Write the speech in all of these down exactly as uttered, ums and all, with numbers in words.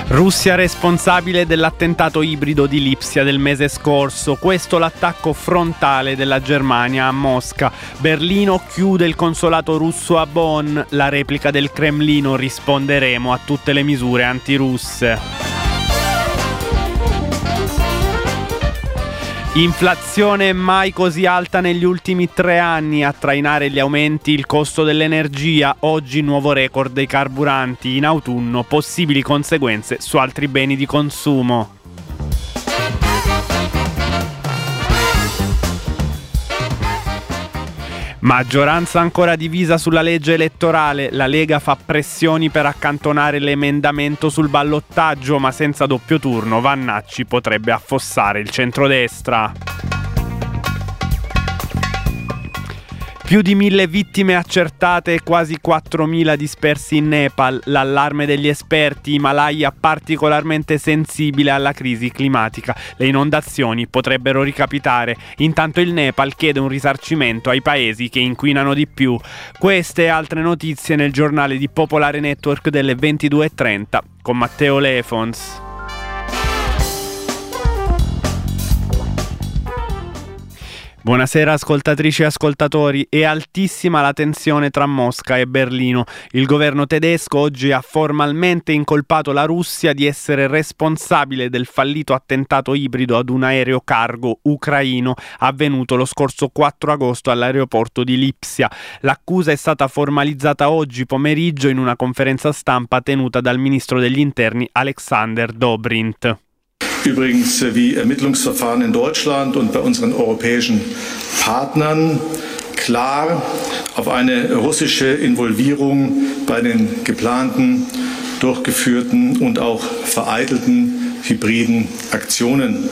Russia responsabile dell'attentato ibrido di Lipsia del mese scorso. Questo l'attacco frontale della Germania a Mosca. Berlino chiude il consolato russo a Bonn. La replica del Cremlino: risponderemo a tutte le misure antirusse. Inflazione mai così alta negli ultimi tre anni, a trainare gli aumenti il costo dell'energia. Oggi nuovo record dei carburanti, in autunno possibili conseguenze su altri beni di consumo. Maggioranza ancora divisa sulla legge elettorale. La Lega fa pressioni per accantonare l'emendamento sul ballottaggio, ma senza doppio turno Vannacci potrebbe affossare il centrodestra. Più di mille vittime accertate e quasi quattromila dispersi in Nepal. L'allarme degli esperti: Himalaya particolarmente sensibile alla crisi climatica. Le inondazioni potrebbero ricapitare. Intanto il Nepal chiede un risarcimento ai paesi che inquinano di più. Queste e altre notizie nel giornale di Popolare Network delle ventidue e trenta con Matteo Lefons. Buonasera ascoltatrici e ascoltatori. È altissima la tensione tra Mosca e Berlino. Il governo tedesco oggi ha formalmente incolpato la Russia di essere responsabile del fallito attentato ibrido ad un aereo cargo ucraino avvenuto lo scorso quattro agosto all'aeroporto di Lipsia. L'accusa è stata formalizzata oggi pomeriggio in una conferenza stampa tenuta dal ministro degli interni Alexander Dobrindt. Übrigens wie Ermittlungsverfahren in Deutschland und bei unseren europäischen Partnern klar auf eine russische Involvierung bei den geplanten, durchgeführten und auch vereitelten hybriden Aktionen.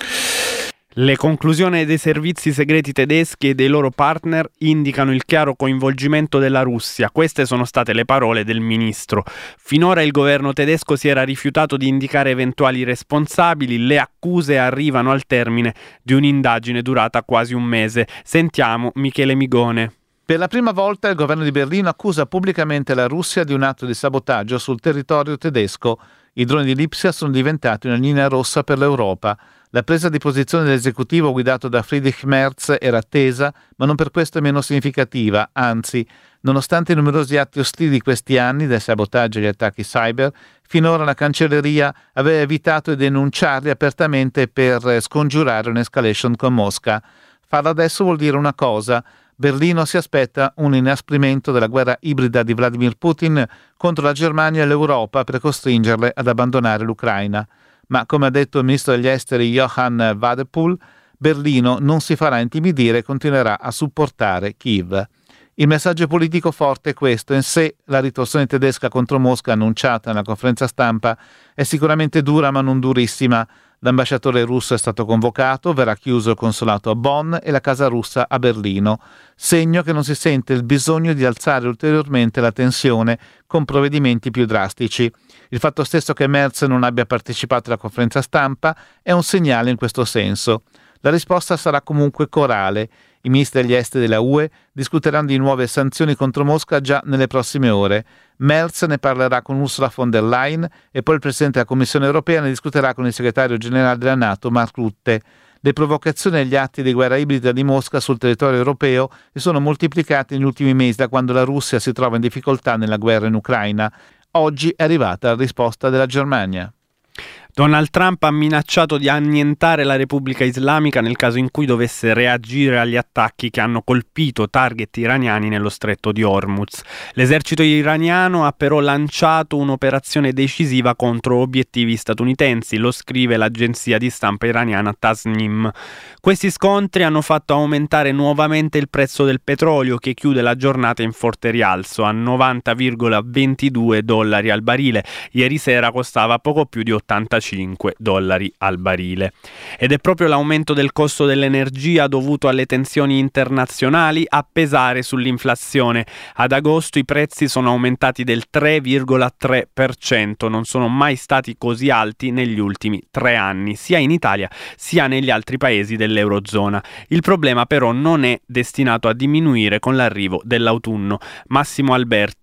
Le conclusioni dei servizi segreti tedeschi e dei loro partner indicano il chiaro coinvolgimento della Russia. Queste sono state le parole del ministro. Finora il governo tedesco si era rifiutato di indicare eventuali responsabili. Le accuse arrivano al termine di un'indagine durata quasi un mese. Sentiamo Michele Migone. Per la prima volta il governo di Berlino accusa pubblicamente la Russia di un atto di sabotaggio sul territorio tedesco. I droni di Lipsia sono diventati una linea rossa per l'Europa. La presa di posizione dell'esecutivo guidato da Friedrich Merz era attesa, ma non per questo è meno significativa. Anzi, nonostante i numerosi atti ostili di questi anni, dai sabotaggi agli attacchi cyber, finora la cancelleria aveva evitato di denunciarli apertamente per scongiurare un'escalation con Mosca. Farlo adesso vuol dire una cosa: Berlino si aspetta un inasprimento della guerra ibrida di Vladimir Putin contro la Germania e l'Europa per costringerle ad abbandonare l'Ucraina. Ma, come ha detto il ministro degli esteri Johann Wadephul, Berlino non si farà intimidire e continuerà a supportare Kiev. Il messaggio politico forte è questo. In sé la ritorsione tedesca contro Mosca annunciata nella conferenza stampa è sicuramente dura ma non durissima. L'ambasciatore russo è stato convocato, verrà chiuso il consolato a Bonn e la casa russa a Berlino, segno che non si sente il bisogno di alzare ulteriormente la tensione con provvedimenti più drastici. Il fatto stesso che Merz non abbia partecipato alla conferenza stampa è un segnale in questo senso. La risposta sarà comunque corale. I ministri degli esteri della U E discuteranno di nuove sanzioni contro Mosca già nelle prossime ore. Merz ne parlerà con Ursula von der Leyen e poi il Presidente della Commissione europea ne discuterà con il segretario generale della NATO, Mark Rutte. Le provocazioni e gli atti di guerra ibrida di Mosca sul territorio europeo si sono moltiplicati negli ultimi mesi da quando la Russia si trova in difficoltà nella guerra in Ucraina. Oggi è arrivata la risposta della Germania. Donald Trump ha minacciato di annientare la Repubblica Islamica nel caso in cui dovesse reagire agli attacchi che hanno colpito target iraniani nello stretto di Hormuz. L'esercito iraniano ha però lanciato un'operazione decisiva contro obiettivi statunitensi, lo scrive l'agenzia di stampa iraniana Tasnim. Questi scontri hanno fatto aumentare nuovamente il prezzo del petrolio, che chiude la giornata in forte rialzo a novanta virgola ventidue dollari al barile. Ieri sera costava poco più di ottantacinque dollari al barile. Ed è proprio l'aumento del costo dell'energia dovuto alle tensioni internazionali a pesare sull'inflazione. Ad agosto i prezzi sono aumentati del tre virgola tre per cento, non sono mai stati così alti negli ultimi tre anni, sia in Italia sia negli altri paesi dell'Eurozona. Il problema però non è destinato a diminuire con l'arrivo dell'autunno. Massimo Alberti.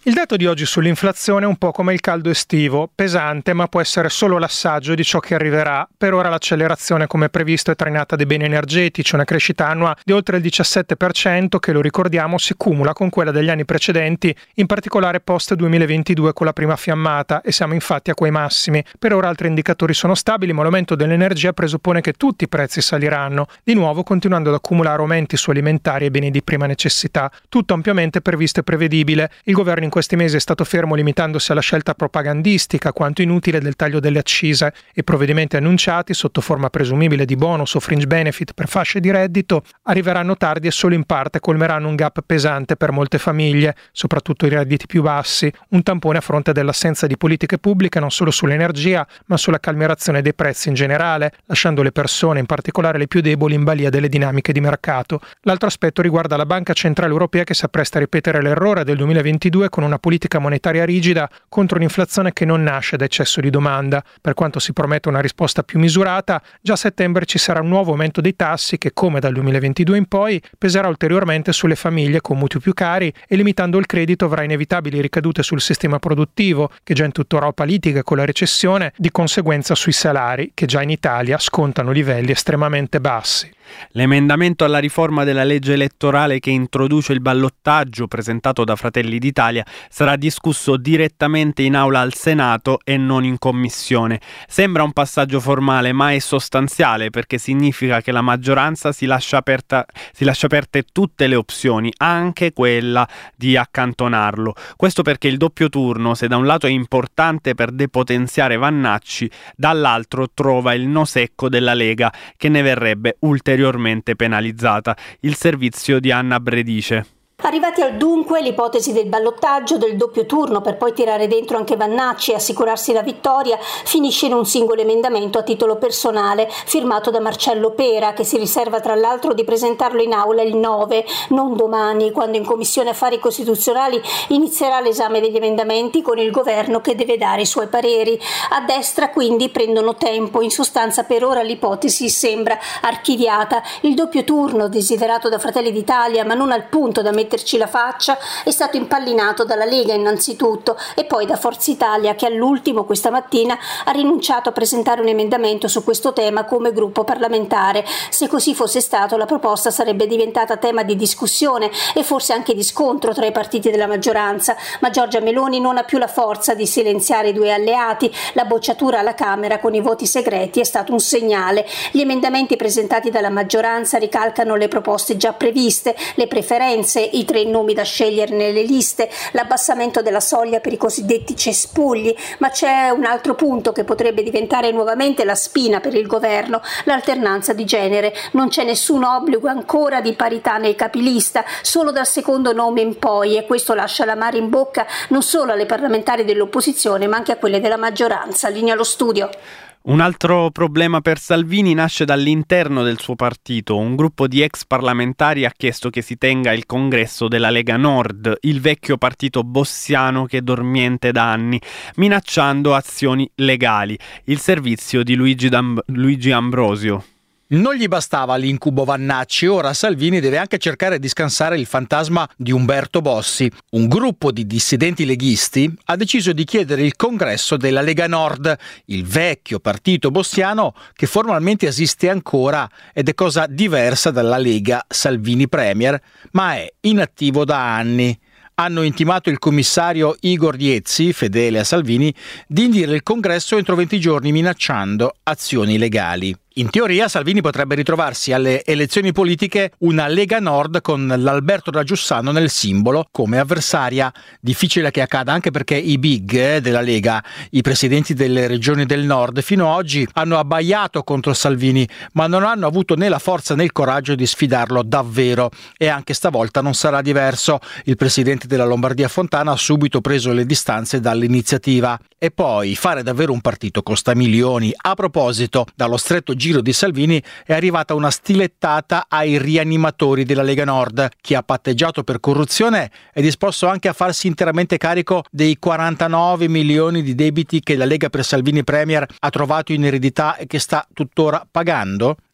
Il dato di oggi sull'inflazione è un po' come il caldo estivo, pesante, ma può essere solo l'assaggio di ciò che arriverà. Per ora l'accelerazione come previsto è trainata dai beni energetici, una crescita annua di oltre il diciassette per cento che, lo ricordiamo, si cumula con quella degli anni precedenti, in particolare post duemilaventidue con la prima fiammata, e siamo infatti a quei massimi. Per ora altri indicatori sono stabili, ma l'aumento dell'energia presuppone che tutti i prezzi saliranno, di nuovo continuando ad accumulare aumenti su alimentari e beni di prima necessità. Tutto ampiamente previsto e prevedibile. Il governo in questi mesi è stato fermo limitandosi alla scelta propagandistica quanto inutile del taglio delle accise. I provvedimenti annunciati, sotto forma presumibile di bonus o fringe benefit per fasce di reddito, arriveranno tardi e solo in parte colmeranno un gap pesante per molte famiglie, soprattutto i redditi più bassi, un tampone a fronte dell'assenza di politiche pubbliche non solo sull'energia, ma sulla calmierazione dei prezzi in generale, lasciando le persone, in particolare le più deboli, in balia delle dinamiche di mercato. L'altro aspetto riguarda la Banca Centrale Europea, che si appresta a ripetere l'errore del duemilaventidue con una politica monetaria rigida contro un'inflazione che non nasce da eccesso di domanda. Per quanto si promette una risposta più misurata, già a settembre ci sarà un nuovo aumento dei tassi che, come dal duemilaventidue in poi, peserà ulteriormente sulle famiglie con mutui più cari e, limitando il credito, avrà inevitabili ricadute sul sistema produttivo, che già in tutta Europa litiga con la recessione, di conseguenza sui salari, che già in Italia scontano livelli estremamente bassi. L'emendamento alla riforma della legge elettorale che introduce il ballottaggio, presentato da Fratelli d'Italia, sarà discusso direttamente in aula al Senato e non in commissione. Sembra un passaggio formale, ma è sostanziale, perché significa che la maggioranza si lascia aperta, si lascia aperte tutte le opzioni, anche quella di accantonarlo. Questo perché il doppio turno, se da un lato è importante per depotenziare Vannacci, dall'altro trova il no secco della Lega, che ne verrebbe ulteriormente penalizzata. Il servizio di Anna Bredice. Arrivati al dunque, l'ipotesi del ballottaggio, del doppio turno per poi tirare dentro anche Vannacci e assicurarsi la vittoria, finisce in un singolo emendamento a titolo personale firmato da Marcello Pera, che si riserva tra l'altro di presentarlo in aula il nove, non domani, quando in Commissione Affari Costituzionali inizierà l'esame degli emendamenti con il governo che deve dare i suoi pareri. A destra quindi prendono tempo, in sostanza per ora l'ipotesi sembra archiviata. Il doppio turno, desiderato da Fratelli d'Italia ma non al punto da metterci la faccia, è stato impallinato dalla Lega innanzitutto e poi da Forza Italia, che all'ultimo questa mattina ha rinunciato a presentare un emendamento su questo tema come gruppo parlamentare. Se così fosse stato, la proposta sarebbe diventata tema di discussione e forse anche di scontro tra i partiti della maggioranza, ma Giorgia Meloni non ha più la forza di silenziare i due alleati. La bocciatura alla Camera con i voti segreti è stato un segnale. Gli emendamenti presentati dalla maggioranza ricalcano le proposte già previste, le preferenze, i tre nomi da scegliere nelle liste, l'abbassamento della soglia per i cosiddetti cespugli, ma c'è un altro punto che potrebbe diventare nuovamente la spina per il governo: l'alternanza di genere. Non c'è nessun obbligo ancora di parità nei capilista, solo dal secondo nome in poi, e questo lascia l'amaro in bocca non solo alle parlamentari dell'opposizione ma anche a quelle della maggioranza. Linea allo studio. Un altro problema per Salvini nasce dall'interno del suo partito. Un gruppo di ex parlamentari ha chiesto che si tenga il congresso della Lega Nord, il vecchio partito bossiano che è dormiente da anni, minacciando azioni legali. Il servizio di Luigi, D'Am- Luigi Ambrosio. Non gli bastava l'incubo Vannacci, ora Salvini deve anche cercare di scansare il fantasma di Umberto Bossi. Un gruppo di dissidenti leghisti ha deciso di chiedere il congresso della Lega Nord, il vecchio partito bossiano che formalmente esiste ancora ed è cosa diversa dalla Lega Salvini Premier, ma è inattivo da anni. Hanno intimato il commissario Igor Diezzi, fedele a Salvini, di indire il congresso entro venti giorni minacciando azioni legali. In teoria Salvini potrebbe ritrovarsi alle elezioni politiche una Lega Nord con l'Alberto da Giussano nel simbolo come avversaria. Difficile che accada anche perché i big della Lega, i presidenti delle regioni del Nord, fino ad oggi hanno abbaiato contro Salvini, ma non hanno avuto né la forza né il coraggio di sfidarlo davvero. E anche stavolta non sarà diverso. Il presidente della Lombardia Fontana ha subito preso le distanze dall'iniziativa. E poi fare davvero un partito costa milioni. A proposito, dallo stretto giro di Salvini è arrivata una stilettata ai rianimatori della Lega Nord. Chi ha patteggiato per corruzione è disposto anche a farsi interamente carico dei quarantanove milioni di debiti che la Lega per Salvini Premier ha trovato in eredità e che sta tuttora pagando.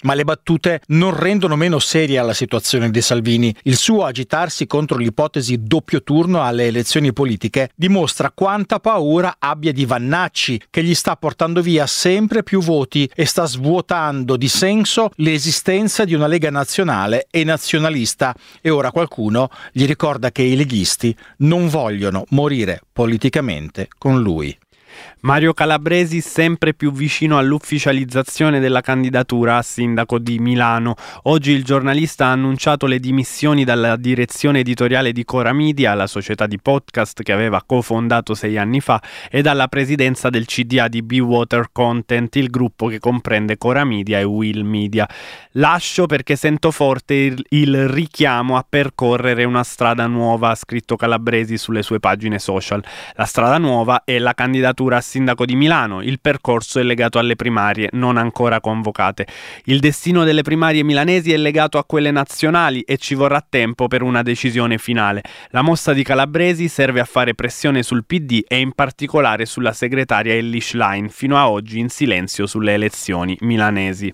Ma le battute non rendono meno seria la situazione di Salvini. Il suo agitarsi contro l'ipotesi doppio turno alle elezioni politiche dimostra quanta paura abbia di Vannacci, che gli sta portando via sempre più voti e sta svuotando di senso l'esistenza di una Lega nazionale e nazionalista. E ora qualcuno gli ricorda che i leghisti non vogliono morire politicamente con lui. Mario Calabresi sempre più vicino all'ufficializzazione della candidatura a sindaco di Milano. Oggi il giornalista ha annunciato le dimissioni dalla direzione editoriale di Cora Media, la società di podcast che aveva cofondato sei anni fa, e dalla presidenza del C D A di Be Water Content, il gruppo che comprende Cora Media e Will Media. Lascio perché sento forte il, il richiamo a percorrere una strada nuova, ha scritto Calabresi sulle sue pagine social. La strada nuova è la candidatura a sindaco di Milano. Il percorso è legato alle primarie non ancora convocate. Il destino delle primarie milanesi è legato a quelle nazionali e ci vorrà tempo per una decisione finale. La mossa di Calabresi serve a fare pressione sul P D e in particolare sulla segretaria Elly Schlein, fino a oggi in silenzio sulle elezioni milanesi.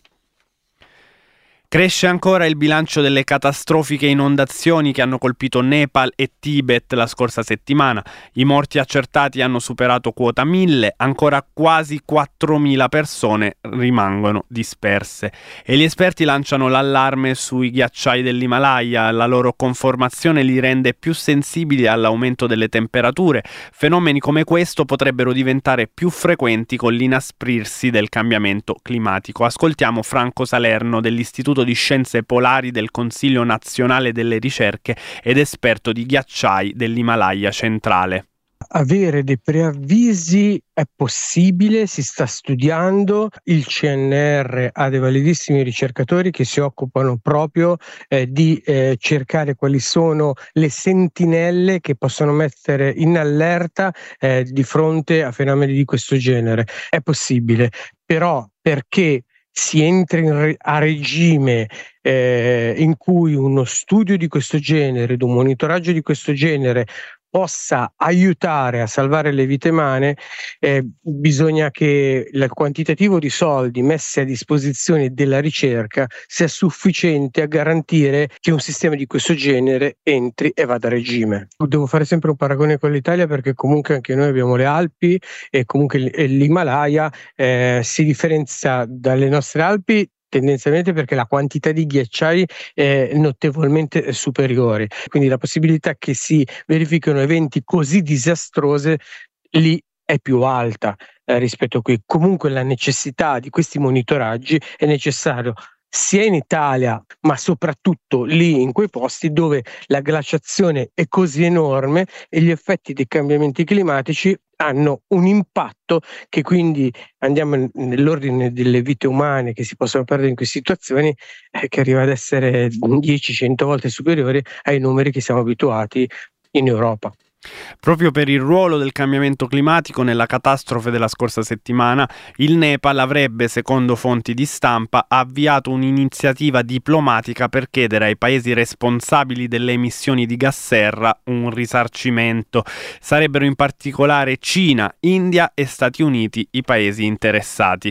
Cresce ancora il bilancio delle catastrofiche inondazioni che hanno colpito Nepal e Tibet la scorsa settimana. I morti accertati hanno superato quota mille, ancora quasi quattromila persone rimangono disperse. E gli esperti lanciano l'allarme sui ghiacciai dell'Himalaya. La loro conformazione li rende più sensibili all'aumento delle temperature. Fenomeni come questo potrebbero diventare più frequenti con l'inasprirsi del cambiamento climatico. Ascoltiamo Franco Salerno dell'Istituto di Scienze Polari del Consiglio Nazionale delle Ricerche ed esperto di ghiacciai dell'Himalaya centrale. Avere dei preavvisi è possibile, si sta studiando, il C N R ha dei validissimi ricercatori che si occupano proprio eh, di eh, cercare quali sono le sentinelle che possono mettere in allerta eh, di fronte a fenomeni di questo genere. È possibile, però perché si entra in re- a regime eh, in cui uno studio di questo genere, un monitoraggio di questo genere possa aiutare a salvare le vite umane, eh, bisogna che il quantitativo di soldi messi a disposizione della ricerca sia sufficiente a garantire che un sistema di questo genere entri e vada a regime. Devo fare sempre un paragone con l'Italia perché comunque anche noi abbiamo le Alpi e comunque l'Himalaya eh, si differenzia dalle nostre Alpi tendenzialmente perché la quantità di ghiacciai è notevolmente superiore, quindi la possibilità che si verifichino eventi così disastrosi lì è più alta eh, rispetto a qui. Comunque la necessità di questi monitoraggi è necessario sia in Italia ma soprattutto lì in quei posti dove la glaciazione è così enorme e gli effetti dei cambiamenti climatici hanno un impatto che quindi andiamo nell'ordine delle vite umane che si possono perdere in queste situazioni eh, che arriva ad essere dieci cento volte superiori ai numeri che siamo abituati in Europa. Proprio per il ruolo del cambiamento climatico nella catastrofe della scorsa settimana, il Nepal avrebbe, secondo fonti di stampa, avviato un'iniziativa diplomatica per chiedere ai paesi responsabili delle emissioni di gas serra un risarcimento. Sarebbero in particolare Cina, India e Stati Uniti i paesi interessati.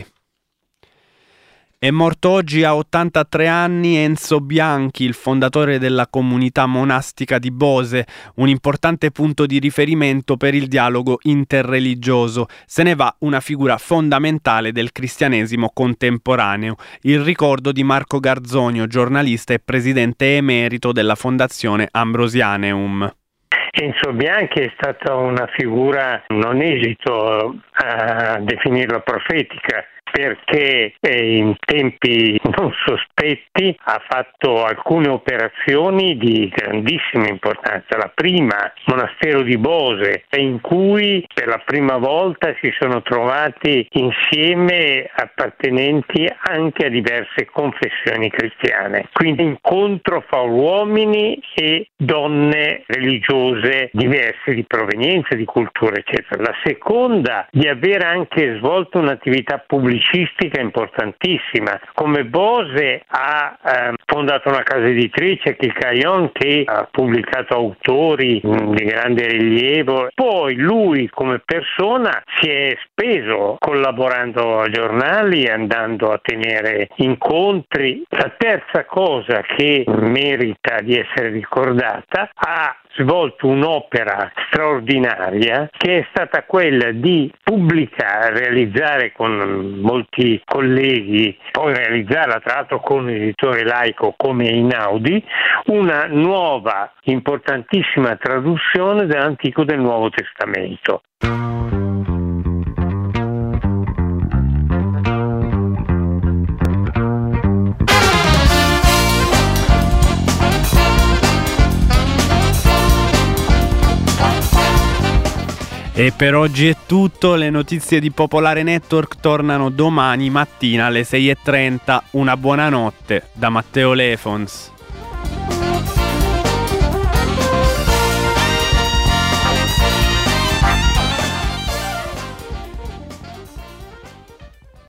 È morto oggi a ottantatré anni Enzo Bianchi, il fondatore della comunità monastica di Bose, un importante punto di riferimento per il dialogo interreligioso. Se ne va una figura fondamentale del cristianesimo contemporaneo. Il ricordo di Marco Garzonio, giornalista e presidente emerito della Fondazione Ambrosianeum. Enzo Bianchi è stata una figura, non esito a definirla profetica, perché in tempi non sospetti ha fatto alcune operazioni di grandissima importanza. La prima, monastero di Bose, in cui per la prima volta si sono trovati insieme appartenenti anche a diverse confessioni cristiane. Quindi incontro fra uomini e donne religiose diverse di provenienza, di cultura, eccetera. La seconda, di aver anche svolto un'attività pubblicitaria pubblicistica importantissima. Come Bose ha eh, fondato una casa editrice, Kikayon, che ha pubblicato autori mh, di grande rilievo. Poi lui come persona si è speso collaborando a giornali, andando a tenere incontri. La terza cosa che merita di essere ricordata, ha svolto un'opera straordinaria che è stata quella di pubblicare, realizzare con molti colleghi, poi realizzarla tra l'altro con un editore laico come Einaudi, una nuova importantissima traduzione dell'Antico e del Nuovo Testamento. E per oggi è tutto, le notizie di Popolare Network tornano domani mattina alle sei e trenta. Una buona notte da Matteo Lefons.